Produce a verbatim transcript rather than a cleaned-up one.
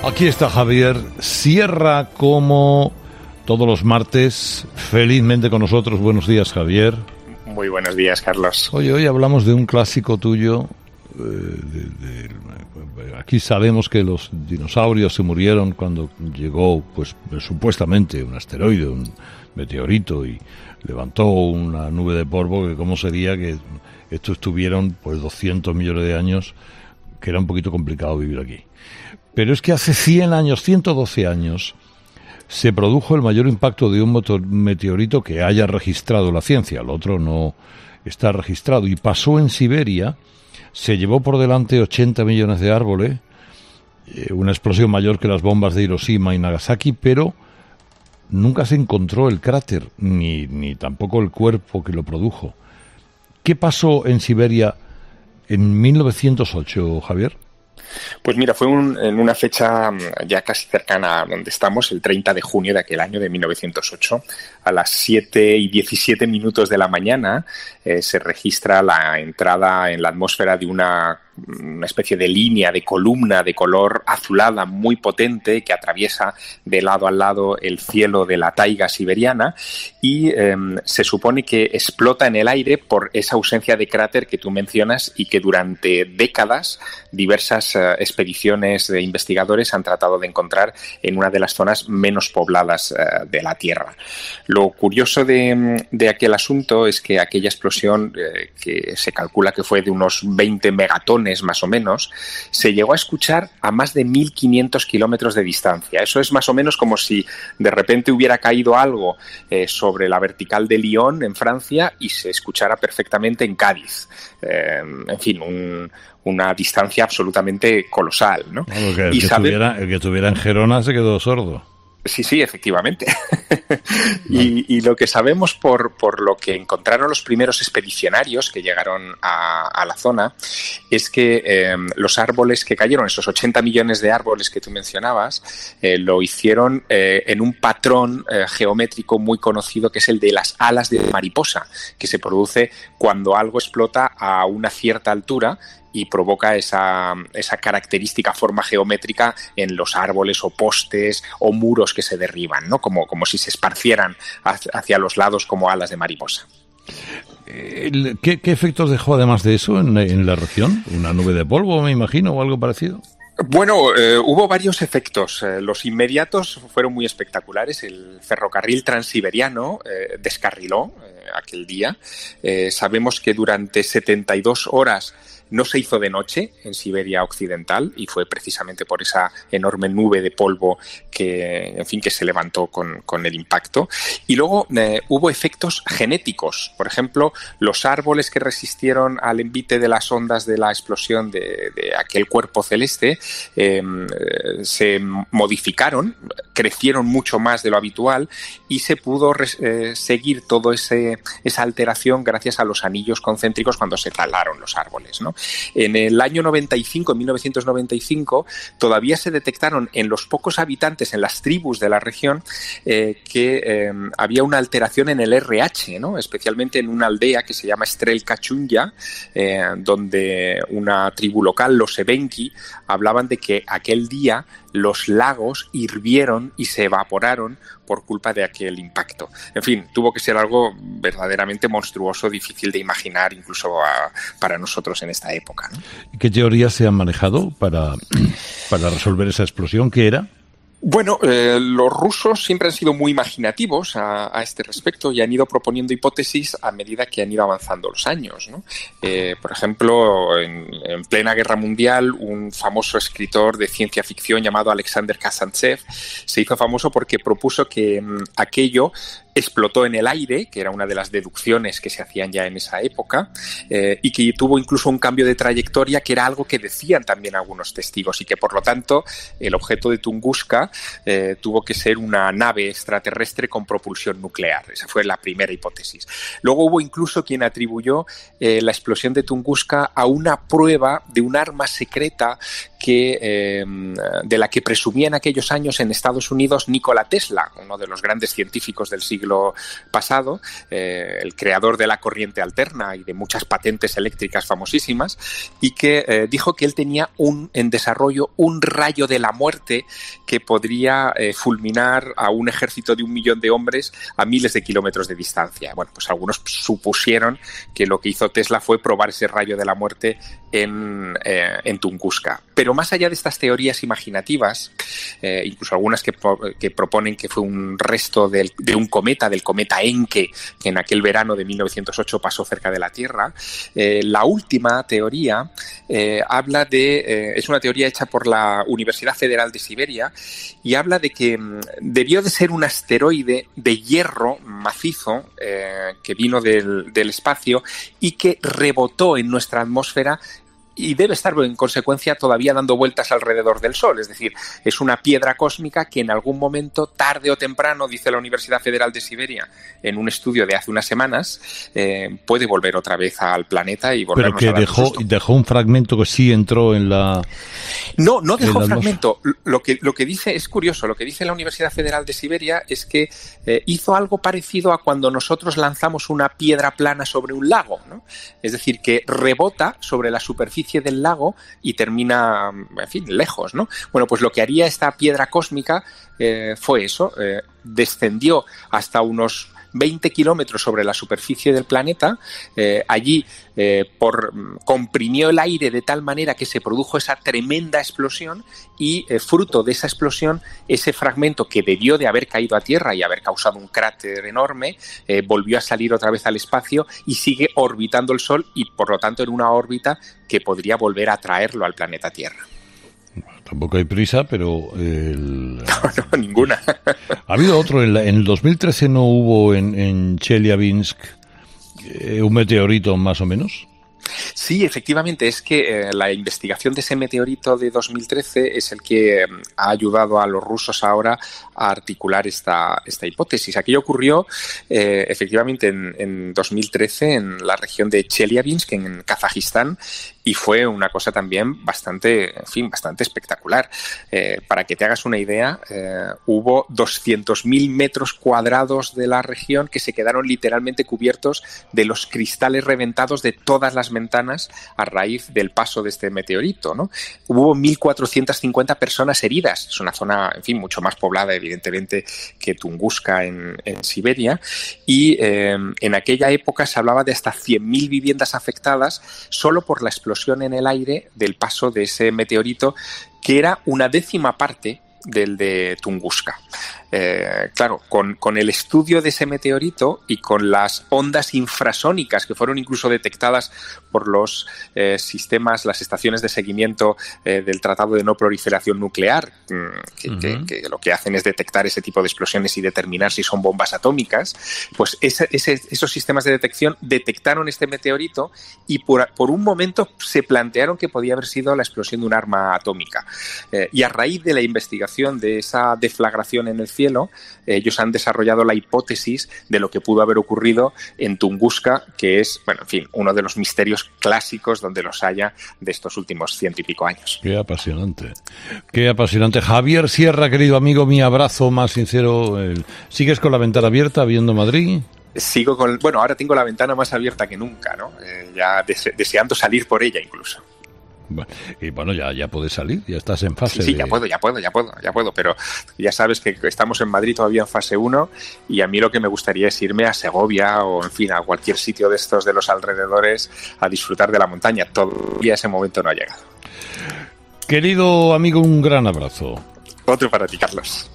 Aquí está Javier Sierra, como todos los martes, felizmente con nosotros. Buenos días, Javier. Muy buenos días, Carlos. Oye, hoy hablamos de un clásico tuyo. Eh, de, de, aquí sabemos que los dinosaurios se murieron cuando llegó, pues supuestamente, un asteroide, un meteorito, y levantó una nube de polvo. Que cómo sería que estos estuvieron pues doscientos millones de años, que era un poquito complicado vivir aquí. Pero es que hace cien años, ciento doce años, se produjo el mayor impacto de un meteorito que haya registrado la ciencia. El otro no está registrado. Y pasó en Siberia, se llevó por delante ochenta millones de árboles, eh, una explosión mayor que las bombas de Hiroshima y Nagasaki, pero nunca se encontró el cráter, ni, ni tampoco el cuerpo que lo produjo. ¿Qué pasó en Siberia en mil novecientos ocho, Javier? Pues mira, fue un, en una fecha ya casi cercana a donde estamos, el treinta de junio de aquel año de mil novecientos ocho, a las siete y diecisiete minutos de la mañana, eh, se registra la entrada en la atmósfera de una, una especie de línea, de columna de color azulada muy potente que atraviesa de lado a lado el cielo de la taiga siberiana y eh, se supone que explota en el aire por esa ausencia de cráter que tú mencionas y que durante décadas diversas eh, expediciones de investigadores han tratado de encontrar en una de las zonas menos pobladas eh, de la Tierra. Lo curioso de, de aquel asunto es que aquella explosión, eh, que se calcula que fue de unos veinte megatones más o menos, se llegó a escuchar a más de mil quinientos kilómetros de distancia. Eso es más o menos como si de repente hubiera caído algo eh, sobre la vertical de Lyon, en Francia, y se escuchara perfectamente en Cádiz. Eh, en fin, un... una distancia absolutamente colosal, ¿no? Claro, que el, y que sabe... estuviera, el que estuviera en Gerona se quedó sordo. Sí, sí, efectivamente. y, y lo que sabemos por, por lo que encontraron los primeros expedicionarios que llegaron a, a la zona es que eh, los árboles que cayeron, esos ochenta millones de árboles que tú mencionabas, eh, lo hicieron eh, en un patrón eh, geométrico muy conocido que es el de las alas de mariposa, que se produce cuando algo explota a una cierta altura y provoca esa, esa característica forma geométrica en los árboles o postes o muros que se derriban, ¿no? Como, como si se esparcieran hacia los lados como alas de mariposa. ¿Qué, qué efectos dejó además de eso en, en la región? ¿Una nube de polvo, me imagino, o algo parecido? Bueno, eh, hubo varios efectos. Eh, los inmediatos fueron muy espectaculares. El ferrocarril transiberiano eh, descarriló eh, aquel día. Eh, sabemos que durante setenta y dos horas no se hizo de noche en Siberia Occidental y fue precisamente por esa enorme nube de polvo que, en fin, que se levantó con, con el impacto. Y luego eh, hubo efectos genéticos. Por ejemplo, los árboles que resistieron al envite de las ondas de la explosión de, de aquel cuerpo celeste eh, se modificaron, crecieron mucho más de lo habitual y se pudo eh, seguir toda esa alteración gracias a los anillos concéntricos cuando se talaron los árboles, ¿no? En el año noventa y cinco, en mil novecientos noventa y cinco, todavía se detectaron en los pocos habitantes, en las tribus de la región, eh, que eh, había una alteración en el erre hache, ¿no? Especialmente en una aldea que se llama Strelka Chunya, eh, donde una tribu local, los Evenki, hablaban de que aquel día los lagos hirvieron y se evaporaron por culpa de aquel impacto. En fin, tuvo que ser algo verdaderamente monstruoso, difícil de imaginar incluso a, para nosotros en esta época, ¿no? ¿Qué teorías se han manejado para, para resolver esa explosión? ¿Qué era? Bueno, eh, los rusos siempre han sido muy imaginativos a, a este respecto y han ido proponiendo hipótesis a medida que han ido avanzando los años, ¿no? Eh, por ejemplo, en, en plena Guerra Mundial, un famoso escritor de ciencia ficción llamado Alexander Kazantsev se hizo famoso porque propuso que mm, aquello explotó en el aire, que era una de las deducciones que se hacían ya en esa época, eh, y que tuvo incluso un cambio de trayectoria, que era algo que decían también algunos testigos, y que por lo tanto el objeto de Tunguska eh, tuvo que ser una nave extraterrestre con propulsión nuclear. Esa fue la primera hipótesis. Luego hubo incluso quien atribuyó eh, la explosión de Tunguska a una prueba de un arma secreta que eh, de la que presumía en aquellos años en Estados Unidos Nikola Tesla, uno de los grandes científicos del siglo pasado, eh, el creador de la corriente alterna y de muchas patentes eléctricas famosísimas, y que eh, dijo que él tenía un, en desarrollo un rayo de la muerte que podría eh, fulminar a un ejército de un millón de hombres a miles de kilómetros de distancia. Bueno, pues algunos supusieron que lo que hizo Tesla fue probar ese rayo de la muerte en, eh, en Tunguska. Pero más allá de estas teorías imaginativas, eh, incluso algunas que, que proponen que fue un resto del, de un cometa, del cometa Encke, que en aquel verano de mil novecientos ocho pasó cerca de la Tierra, eh, la última teoría eh, habla de, eh, es una teoría hecha por la Universidad Federal de Siberia, y habla de que mm, debió de ser un asteroide de hierro macizo eh, que vino del, del espacio y que rebotó en nuestra atmósfera y debe estar en consecuencia todavía dando vueltas alrededor del Sol. Es decir, es una piedra cósmica que en algún momento, tarde o temprano, dice la Universidad Federal de Siberia en un estudio de hace unas semanas, eh, puede volver otra vez al planeta y volvernos Pero que a dar dejó, un susto. dejó un fragmento que sí entró en la... No, no dejó la fragmento. Lo que, lo que dice es curioso. Lo que dice la Universidad Federal de Siberia es que eh, hizo algo parecido a cuando nosotros lanzamos una piedra plana sobre un lago, ¿no? Es decir, que rebota sobre la superficie del lago y termina, en fin, lejos, ¿no? Bueno, pues lo que haría esta piedra cósmica eh, fue eso. Eh, descendió hasta unos veinte kilómetros sobre la superficie del planeta, eh, allí eh, por, comprimió el aire de tal manera que se produjo esa tremenda explosión y eh, fruto de esa explosión, ese fragmento que debió de haber caído a tierra y haber causado un cráter enorme, eh, volvió a salir otra vez al espacio y sigue orbitando el Sol y por lo tanto en una órbita que podría volver a traerlo al planeta Tierra. Tampoco hay prisa, pero... El... No, no, ninguna. Ha habido otro, en, la, en el dos mil trece no hubo en, en Chelyabinsk eh, un meteorito más o menos. Sí, efectivamente, es que eh, la investigación de ese meteorito de dos mil trece es el que eh, ha ayudado a los rusos ahora a articular esta, esta hipótesis. Aquello ocurrió eh, efectivamente en, en dos mil trece en la región de Chelyabinsk, en Kazajistán, y fue una cosa también bastante, en fin, bastante espectacular. Eh, para que te hagas una idea, eh, hubo doscientos mil metros cuadrados de la región que se quedaron literalmente cubiertos de los cristales reventados de todas las ventanas a raíz del paso de este meteorito, ¿no? Hubo mil cuatrocientas cincuenta personas heridas. Es una zona, en fin, mucho más poblada, evidentemente, que Tunguska en, en Siberia. Y eh, en aquella época se hablaba de hasta cien mil viviendas afectadas solo por la explosión en el aire del paso de ese meteorito, que era una décima parte del de Tunguska. Eh, claro, con, con el estudio de ese meteorito y con las ondas infrasónicas que fueron incluso detectadas por los eh, sistemas, las estaciones de seguimiento eh, del Tratado de No Proliferación Nuclear, que, uh-huh. que, que lo que hacen es detectar ese tipo de explosiones y determinar si son bombas atómicas, pues ese, ese, esos sistemas de detección detectaron este meteorito y por, por un momento se plantearon que podía haber sido la explosión de un arma atómica. Eh, y a raíz de la investigación de esa deflagración en el cielo, eh, ellos han desarrollado la hipótesis de lo que pudo haber ocurrido en Tunguska, que es, bueno, en fin, uno de los misterios clásicos donde los haya de estos últimos ciento y pico años. Qué apasionante, qué apasionante. Javier Sierra, querido amigo, mi abrazo más sincero. ¿Sigues con la ventana abierta viendo Madrid? Sigo con, bueno, ahora tengo la ventana más abierta que nunca, ¿no? Eh, ya dese, deseando salir por ella incluso. Y bueno, ya, ya puedes salir, ya estás en fase. Sí, sí, de... ya puedo, ya puedo, ya puedo, ya puedo, pero ya sabes que estamos en Madrid todavía en fase uno y a mí lo que me gustaría es irme a Segovia o, en fin, a cualquier sitio de estos de los alrededores a disfrutar de la montaña. Todavía ese momento no ha llegado. Querido amigo, un gran abrazo. Otro para ti, Carlos.